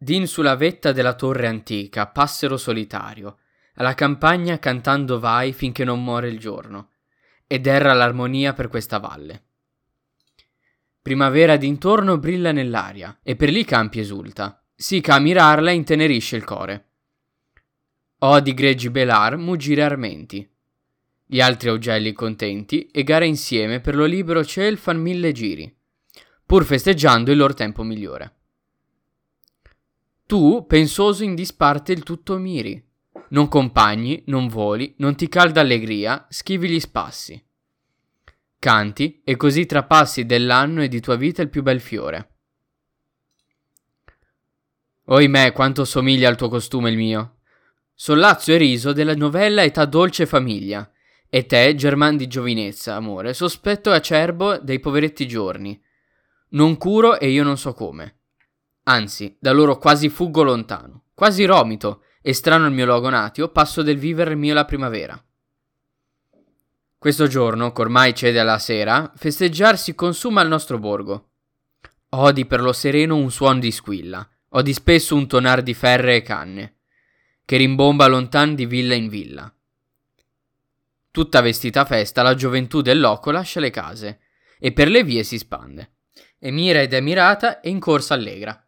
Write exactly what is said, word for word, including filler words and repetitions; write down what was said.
Din sulla vetta della torre antica, passero solitario, alla campagna cantando vai finché non muore il giorno, ed erra l'armonia per questa valle. Primavera d'intorno brilla nell'aria, e per lì campi esulta, sì che a mirarla intenerisce il core. Odi greggi belar, muggire armenti. Gli altri augelli contenti, e gare insieme per lo libero ciel fan mille giri, pur festeggiando il lor tempo migliore. Tu, pensoso in disparte il tutto miri, non compagni, non voli, non ti calda allegria, schivi gli spassi. Canti, e così trapassi dell'anno e di tua vita il più bel fiore. Oimè, quanto somiglia al tuo costume il mio. Sollazzo e riso della novella età dolce famiglia, e te, german di giovinezza, amore, sospetto e acerbo dei poveretti giorni. Non curo e io non so come. Anzi, da loro quasi fuggo lontano, quasi romito, e strano il mio logo natio, passo del vivere mio la primavera. Questo giorno, ch'ormai cede alla sera, festeggiar si consuma al nostro borgo. Odi per lo sereno un suon di squilla, odi spesso un tonar di ferre e canne, che rimbomba lontan di villa in villa. Tutta vestita a festa, la gioventù del loco lascia le case, e per le vie si spande, e mira ed è mirata e in corsa allegra.